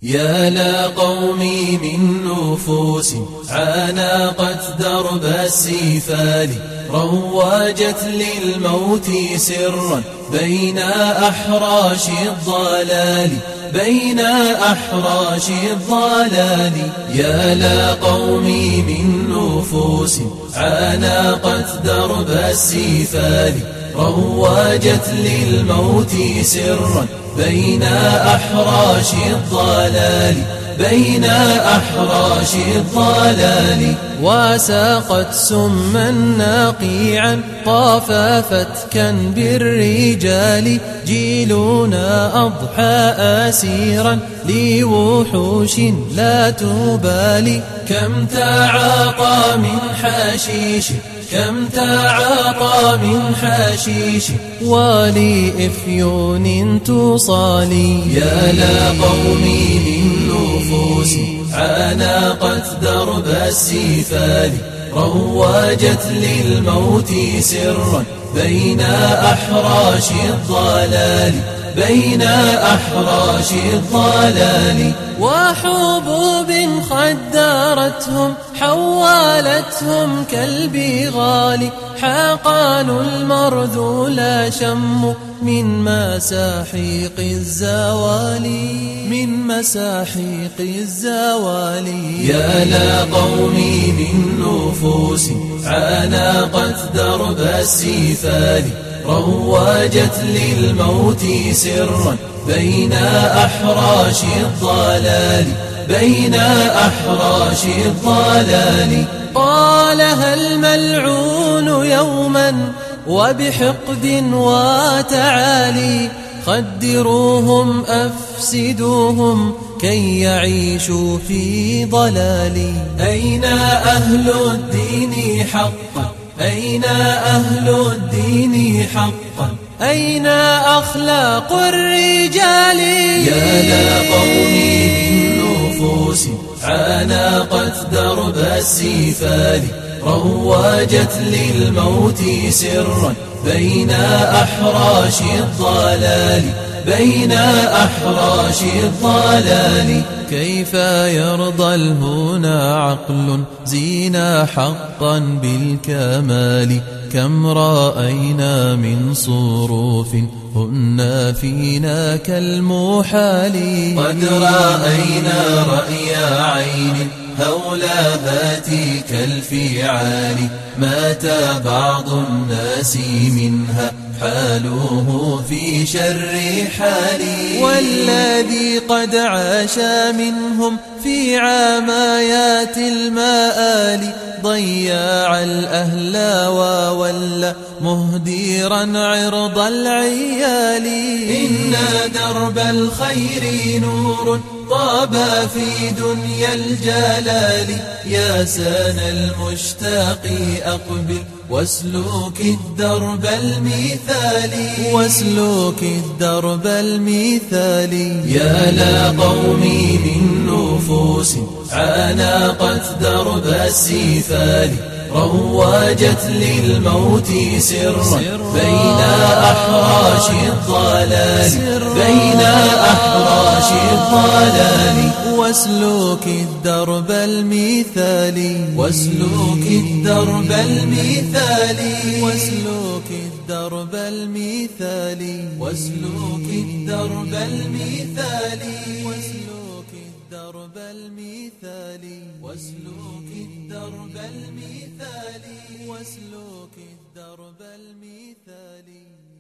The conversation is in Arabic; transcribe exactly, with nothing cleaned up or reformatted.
يا لا قومي من نفوس عانقت درب السفال، رواجت للموت سرا بين أحراش الضلال، بين أحراش الضلال. يا لا قومي من نفوس عانقت درب السفال، رواجت للموت سرا بين أحراش الضلال، بين أحراش الضلال. وساقت سما نقيعا طاف فتكا بالرجال، جيلنا أضحى أسيرا لوحوش لا تبالي. كم تعاطى من حشيش، كم تعاطى من حشيش، ولإفيون تصالي. يا لا قومي من نفوس عانقت درب السفال، رواجت للموت سرا بين أحراش الضلال، بين أحراش الضلال. وحبوب خدرتهم حولتهم كالبغال، حقنوا المرذول شموا من مساحيق الزوال، من مساحيق الزوال. يا لا قومي من نفوس عانقت درب السفال، رواجت للموت سرا بين أحراش الضلال، بين أحراش الضلال. قالها الملعون يوما وبحقد وتعالي، خدروهم أفسدوهم كي يعيشوا في ضلال. أين أهل الدين حقا، أين أهل الدين حقا، أين أخلاق الرجال. يا لا قومي من نفوس عانقت درب السفال، رواجت للموت سرا بين أحراش الضلال، بين أحراش الضلال. كيف يرضى الهنا عقل زينا حقا بالكمال، كم رأينا من صروف هن فينا كالمحال. قد رأينا رأي عين هولابات كالفعال، مات بعض الناس منها حالوه في شر حالي. والذي قد عاش منهم في عمايات المآل، ضياع الأهل وولى مهديرا عرض العيال. إن درب الخير نور طاب في دنيا الجلال، يا سان المشتاق أقبل واسلوك الدرب المثالي، واسلوك الدرب المثالي. يا لا قومي من نفوس عانقت درب السفال، رواجت للموت سرا بين أحراش الضلال، بين أحراش الضلال. واسلوك الدرب المثالي، واسلوك الدرب المثالي، واسلوك الدرب المثالي، واسلوك الدرب المثالي، واسلوك الدرب المثالي، واسلوك الدرب المثالي، واسلوك الدرب المثالي.